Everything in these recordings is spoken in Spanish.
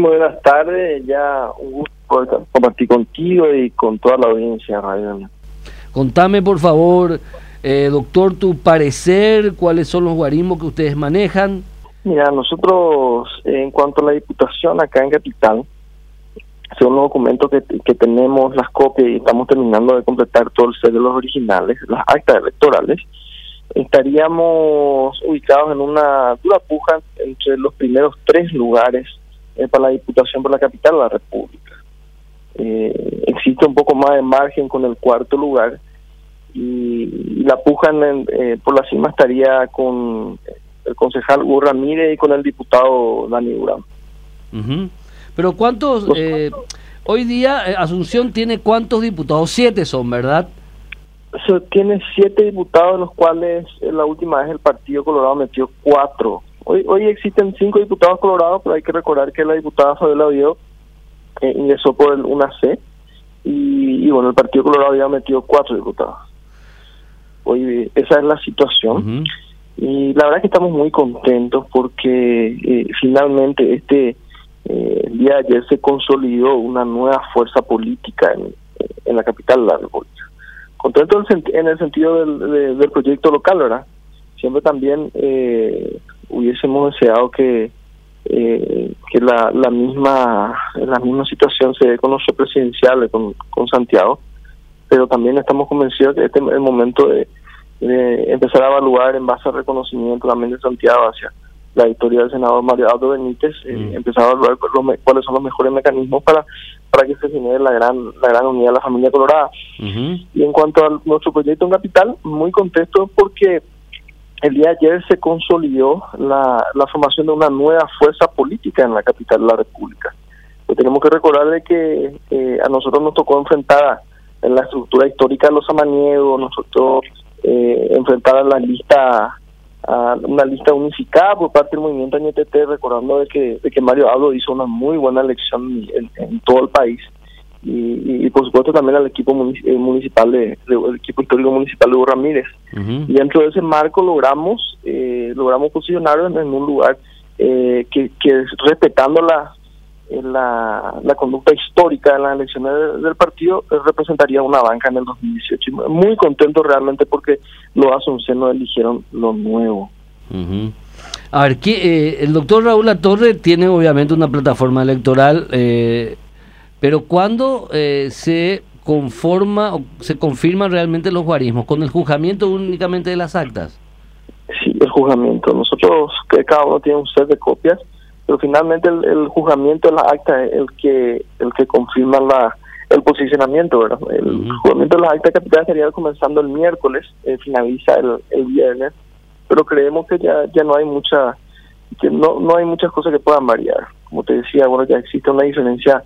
muy buenas tardes. Ya un gusto poder compartir contigo y con toda la audiencia, Radio. Contame, por favor, doctor, tu parecer, cuáles son los guarismos que ustedes manejan. Mira, nosotros, en cuanto a la Diputación acá en Capital, según los documentos que tenemos, las copias, y estamos terminando de completar todo el set de los originales, las actas electorales, estaríamos ubicados en una dura puja entre los primeros 3 lugares para la Diputación por la Capital de la República. Existe un poco más de margen con el 4º lugar, y la puja por la cima estaría con el concejal Hugo Ramírez y con el diputado Dani Durán. Pero ¿cuántos? Hoy día Asunción tiene ¿cuántos diputados? 7 son, ¿verdad? Tiene 7 diputados, de los cuales la última vez el Partido Colorado metió 4. Hoy existen 5 diputados colorados, pero hay que recordar que la diputada Fabiola Oviedo ingresó por el 1C, y bueno, el Partido Colorado ya metió 4 diputados. Hoy esa es la situación. Y la verdad es que estamos muy contentos porque finalmente el día de ayer se consolidó una nueva fuerza política en la capital de la República. Contento en el sentido del proyecto local, ¿verdad? Siempre también hubiésemos deseado que la misma situación se dé con los presidenciales, con Santiago, pero también estamos convencidos que este es el momento de empezar a evaluar en base al reconocimiento también de Santiago hacia la victoria del senador Mario Aldo Benítez, empezar a evaluar cuáles son los mejores mecanismos para que se genere la gran unidad de la familia colorada. Y en cuanto a nuestro proyecto en Capital, muy contento porque el día de ayer se consolidó la formación de una nueva fuerza política en la capital de la República. Pues tenemos que recordar de que a nosotros nos tocó enfrentar en la estructura histórica de los samaniegos, nosotros enfrentar a una lista unificada por parte del movimiento NTT, recordando de que Mario Aldo hizo una muy buena elección en todo el país, y por supuesto también al equipo municipal el equipo histórico municipal de Hugo Ramírez. Y dentro de ese marco logramos posicionarnos en un lugar que respetando la conducta histórica en las elecciones del partido, representaría una banca en el 2018. Muy contento realmente porque los asuncionos eligieron lo nuevo. A ver, el doctor Raúl Latorre tiene obviamente una plataforma electoral, pero ¿cuándo se conforma o se confirman realmente los guarismos? ¿Con el juzgamiento únicamente de las actas? Sí, el juzgamiento. Nosotros, que cada uno tiene un set de copias, pero finalmente el juzgamiento de las actas es el que confirma el posicionamiento, ¿verdad? El juzgamiento de las actas capitales estaría comenzando el miércoles, finaliza el viernes, pero creemos que ya no hay no hay muchas cosas que puedan variar. Como te decía, bueno, ya existe una diferencia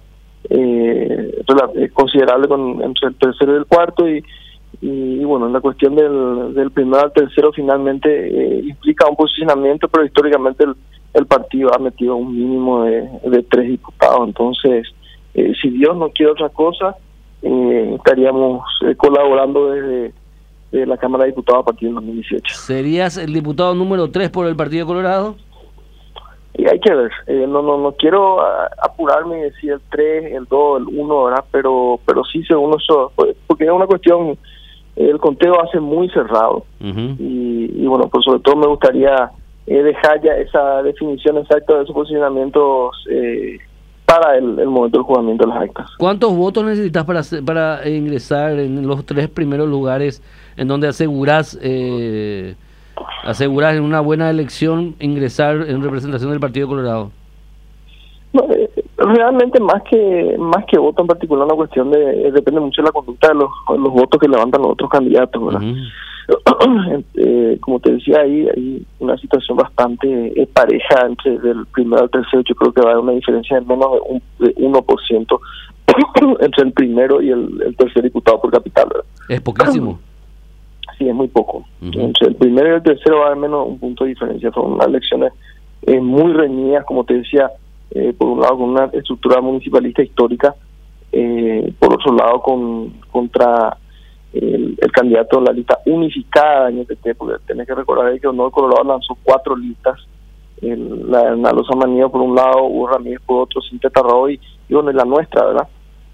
considerable entre el tercero y el cuarto, y bueno, la cuestión del primero al tercero finalmente implica un posicionamiento, pero históricamente el partido ha metido un mínimo de 3 diputados. Entonces, si Dios no quiere otra cosa, estaríamos colaborando desde la Cámara de Diputados a partir del 2018. ¿Serías el diputado número 3 por el Partido Colorado? Y hay que ver, no quiero apurarme y decir el 3, el 2, el 1, ¿verdad? Pero sí, según eso, porque es una cuestión, el conteo hace muy cerrado, y bueno, pues sobre todo me gustaría dejar ya esa definición exacta de esos posicionamientos para el momento del juzgamiento de las actas. ¿Cuántos votos necesitas para ingresar en los 3 primeros lugares en donde aseguras en una buena elección ingresar en representación del Partido Colorado? No, realmente más que voto en particular, una cuestión depende mucho de la conducta de los votos que levantan los otros candidatos, ¿verdad? Como te decía, hay una situación bastante pareja entre el primero al tercero. Yo creo que va a haber una diferencia de menos de 1% entre el primero y el tercer diputado por capital, ¿verdad? Es poquísimo. Sí, es muy poco. Entre el primero y el tercero va a haber menos un punto de diferencia. Son unas elecciones muy reñidas, como te decía, por un lado con una estructura municipalista histórica, por otro lado contra el candidato de la lista unificada en NTT, porque tenés que recordar que Honor Colorado lanzó 4 listas la de Hernando Samaniego por un lado, Hugo Ramírez por otro, Cintia Tarrado y bueno, la nuestra, ¿verdad?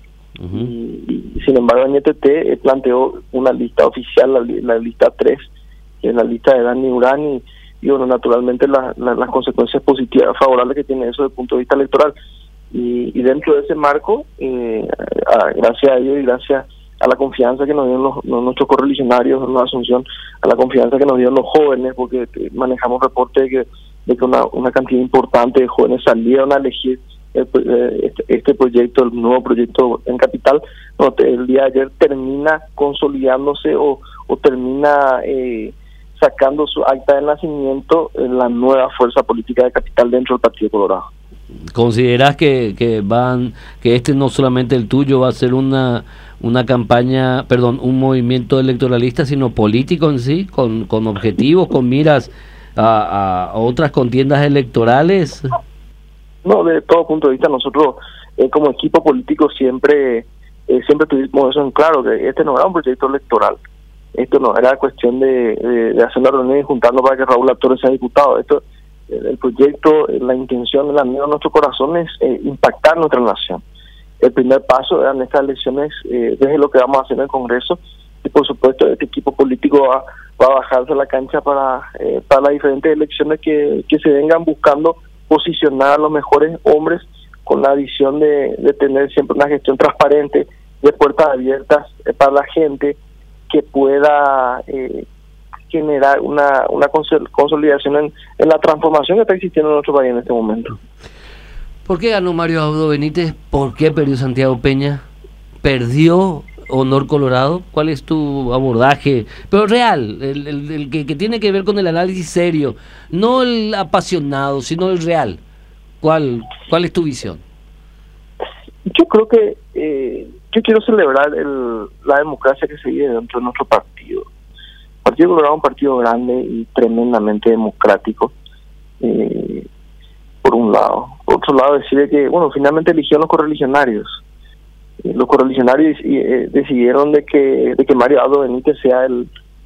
Y sin embargo, en NTT planteó una lista oficial, la lista 3, que es la lista de Dani Urán, y bueno, naturalmente las consecuencias positivas, favorables que tiene eso desde el punto de vista electoral. Y dentro de ese marco, gracias a ellos y gracias a la confianza que nos dieron nuestros correligionarios en la Asunción, a la confianza que nos dieron los jóvenes, porque manejamos reportes de que una cantidad importante de jóvenes salieron a elegir este proyecto, el nuevo proyecto en Capital. El día de ayer termina consolidándose o termina sacando su acta de nacimiento en la nueva fuerza política de Capital dentro del Partido Colorado. ¿Considerás que este no solamente el tuyo va a ser una campaña, un movimiento electoralista, sino político en sí, con objetivos, con miras a otras contiendas electorales? No, de todo punto de vista, nosotros como equipo político siempre tuvimos eso en claro, que este no era un proyecto electoral. Esto no era cuestión de hacer una reunión y juntarnos para que Raúl Latorre sea diputado. El proyecto, la intención, la mía, nuestro corazón es impactar nuestra nación. El primer paso eran estas elecciones, desde lo que vamos a hacer en el Congreso, y por supuesto este equipo político va a bajarse a la cancha para las diferentes elecciones que se vengan, buscando posicionar a los mejores hombres con la visión de tener siempre una gestión transparente, de puertas abiertas para la gente, que pueda generar una consolidación en la transformación que está existiendo en nuestro país en este momento. ¿Por qué ganó Mario Abdo Benítez? ¿Por qué perdió Santiago Peña? ¿Perdió Honor Colorado? ¿Cuál es tu abordaje? Pero real, el que tiene que ver con el análisis serio, no el apasionado, sino el real. ¿Cuál es tu visión? Yo creo que yo quiero celebrar la democracia que se vive dentro de nuestro partido. El Partido Colorado es un partido grande y tremendamente democrático, por un lado. Por otro lado, decide que, finalmente eligieron los correligionarios. Los correligionarios decidieron de que Mario Abdo Benítez sea el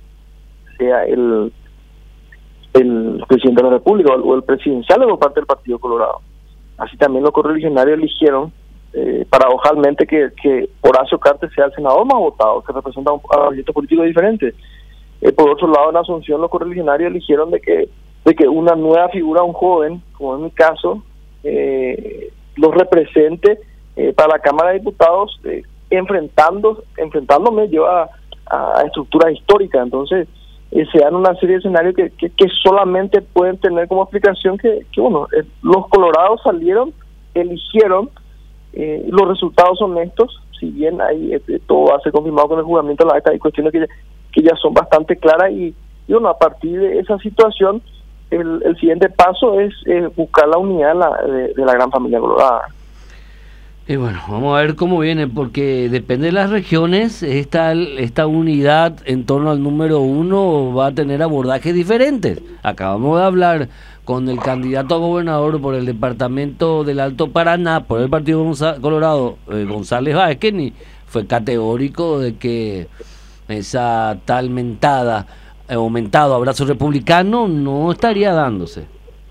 presidente de la República o el presidencial por parte del Partido Colorado. Así también los correligionarios eligieron, paradojalmente, que Horacio Cartes sea el senador más votado, que representa a proyectos políticos diferentes. Por otro lado, en Asunción, los correligionarios eligieron de que una nueva figura, un joven, como en mi caso, los represente para la Cámara de Diputados, enfrentándome yo a estructuras históricas. Entonces se dan una serie de escenarios que solamente pueden tener como explicación que los colorados eligieron los resultados son estos. Si bien ahí todo va a ser confirmado con el juzgamiento de la acta, hay cuestiones que ya son bastante claras y a partir de esa situación el siguiente paso es buscar la unidad de la gran familia colorada. Y bueno, vamos a ver cómo viene, porque depende de las regiones, esta unidad en torno al número 1 va a tener abordajes diferentes. Acabamos de hablar con el candidato a gobernador por el departamento del Alto Paraná, por el Partido Colorado, González Vázquez, fue categórico de que esa tal aumentado abrazo republicano no estaría dándose.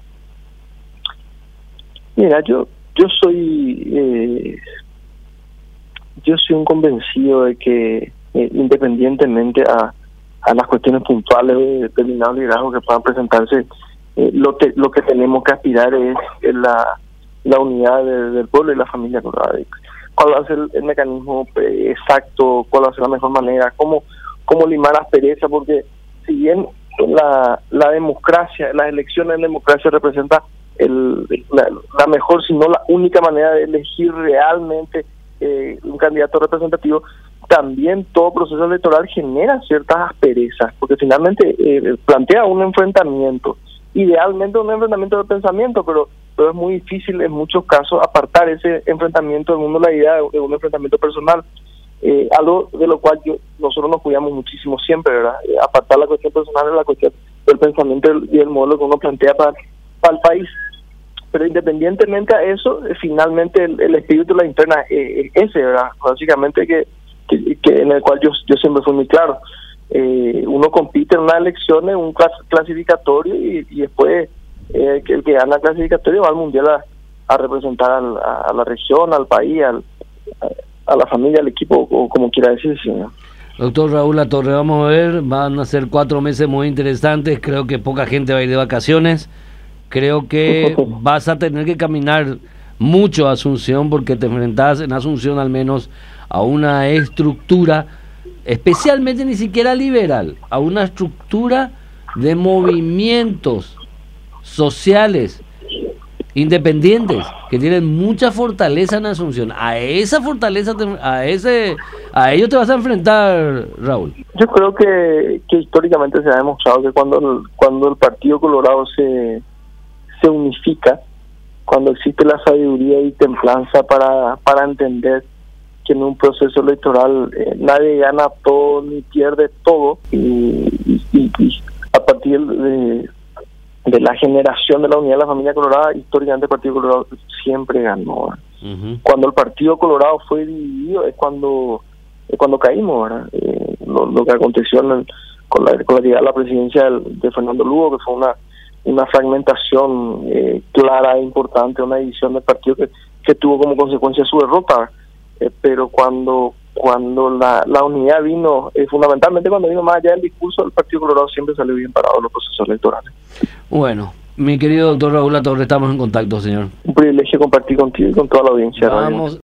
Mira, yo soy un convencido de que independientemente a las cuestiones puntuales de determinados liderazgos que puedan presentarse, lo que tenemos que aspirar es la unidad del pueblo y la familia colorada. ¿Cuál va a ser el mecanismo exacto? ¿Cuál va a ser la mejor manera? ¿Cómo limar aspereza? Porque si bien la democracia, las elecciones en democracia representa la mejor, si no la única manera de elegir realmente un candidato representativo, también todo proceso electoral genera ciertas asperezas, porque finalmente plantea un enfrentamiento, idealmente un enfrentamiento de pensamiento, pero es muy difícil en muchos casos apartar ese enfrentamiento del mundo de la idea de un enfrentamiento personal, algo de lo cual nosotros nos cuidamos muchísimo siempre, ¿verdad? Apartar la cuestión personal de la cuestión del pensamiento y del modelo que uno plantea para el país. Pero independientemente a eso, finalmente el espíritu de la interna es ese, ¿verdad? Básicamente que en el cual yo siempre fui muy claro. Uno compite en unas elecciones, un clasificatorio y después que el que gana clasificatorio va al mundial a representar a la región, al país, a la familia, al equipo, o como quiera decirse, ¿no? Doctor Raúl Latorre, vamos a ver, van a ser 4 meses muy interesantes, creo que poca gente va a ir de vacaciones, creo que vas a tener que caminar mucho a Asunción, porque te enfrentás en Asunción al menos a una estructura, especialmente ni siquiera liberal, a una estructura de movimientos sociales independientes que tienen mucha fortaleza en Asunción. A esa fortaleza, a ellos te vas a enfrentar, Raúl. Yo creo que históricamente se ha demostrado que cuando el Partido Colorado se unifica, cuando existe la sabiduría y templanza para entender que en un proceso electoral nadie gana todo ni pierde todo, y a partir de la generación de la unidad de la familia colorada, históricamente el Partido Colorado siempre ganó, ¿verdad? Uh-huh. Cuando el Partido Colorado fue dividido es cuando caímos, ¿verdad? Lo que aconteció con la llegada a la presidencia de Fernando Lugo, que fue una fragmentación clara e importante, una división del partido que tuvo como consecuencia su derrota, pero cuando la unidad vino, fundamentalmente cuando vino más allá del discurso, el Partido Colorado siempre salió bien parado en los procesos electorales. Bueno, mi querido doctor Raúl Latorre, estamos en contacto, señor. Un privilegio compartir contigo y con toda la audiencia. Vamos.